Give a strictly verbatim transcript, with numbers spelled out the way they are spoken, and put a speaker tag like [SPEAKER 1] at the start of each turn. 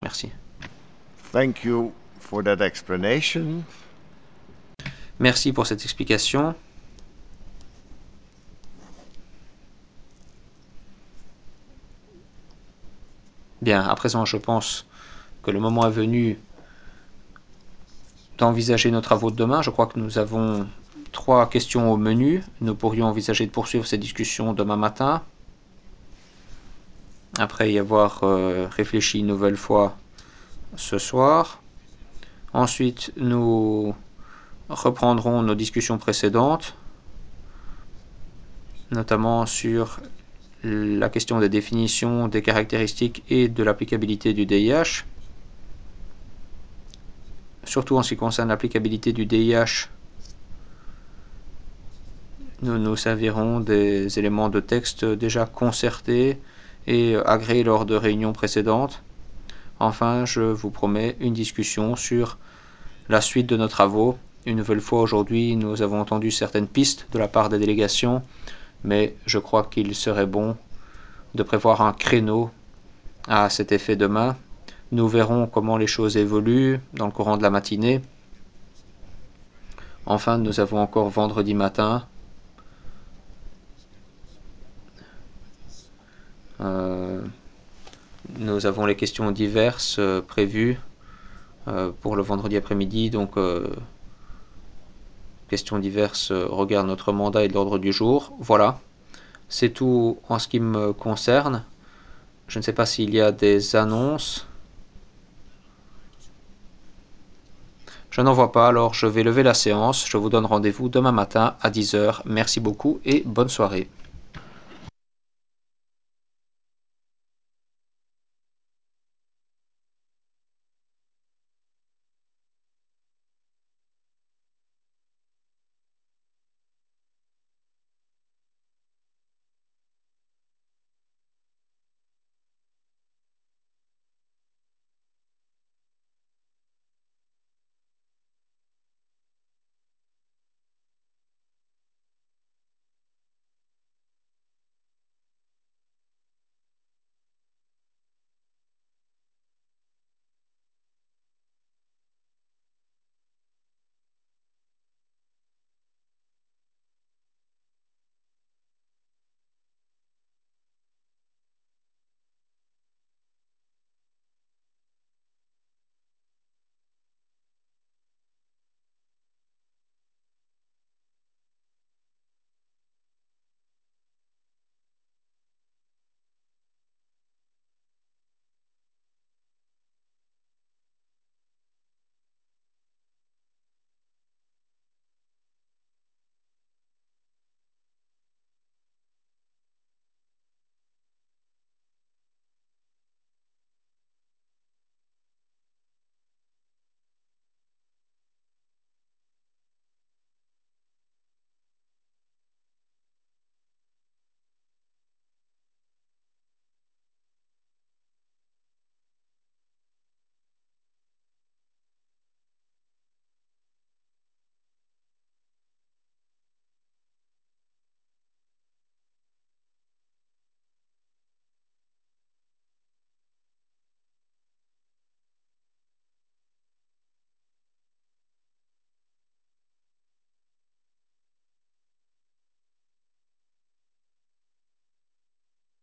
[SPEAKER 1] Merci.
[SPEAKER 2] Thank you for that explanation.
[SPEAKER 1] Merci pour cette explication. Bien, à présent, je pense que le moment est venu d'envisager nos travaux de demain. Je crois que nous avons trois questions au menu. Nous pourrions envisager de poursuivre ces discussions demain matin, après y avoir euh, réfléchi une nouvelle fois ce soir. Ensuite, nous reprendrons nos discussions précédentes, notamment sur la question des définitions, des caractéristiques et de l'applicabilité du D I H. Surtout en ce qui concerne l'applicabilité du D I H, nous nous servirons des éléments de texte déjà concertés et agréés lors de réunions précédentes. Enfin, je vous promets une discussion sur la suite de nos travaux. Une nouvelle fois aujourd'hui, nous avons entendu certaines pistes de la part des délégations, mais je crois qu'il serait bon de prévoir un créneau à cet effet demain. Nous verrons comment les choses évoluent dans le courant de la matinée. Enfin, nous avons encore vendredi matin. Euh, nous avons les questions diverses euh, prévues euh, pour le vendredi après-midi. Donc, euh, questions diverses euh, regardent notre mandat et l'ordre du jour. Voilà, c'est tout en ce qui me concerne. Je ne sais pas s'il y a des annonces. Je n'en vois pas, alors je vais lever la séance. Je vous donne rendez-vous demain matin à dix heures. Merci beaucoup et bonne soirée.